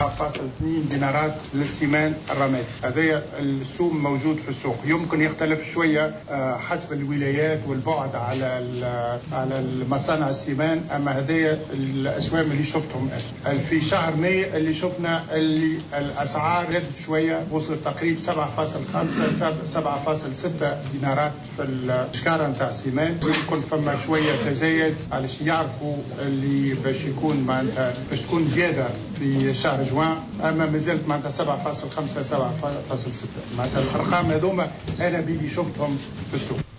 7.2 دينارات للسيمان الرمادي. هذا السوم موجود في السوق، يمكن يختلف شوية حسب الولايات والبعد على المصانع السيمان، أما هذه الأسوام اللي شفتهم في شهر ماي اللي شفنا اللي الأسعار زادت شوية، وصلت تقريبا 7.5 7.6 دينارات في الشكارة نتاع السيمان. يمكن فما شوية تزايد علشان يعرفوا اللي باش يكون معناتها باش تكون زيادة في شهر جوان، أما ما زالت معناتها 7.5 7.6 معناتها الأرقام هذوما أنا بيدي شفتهم في السوق.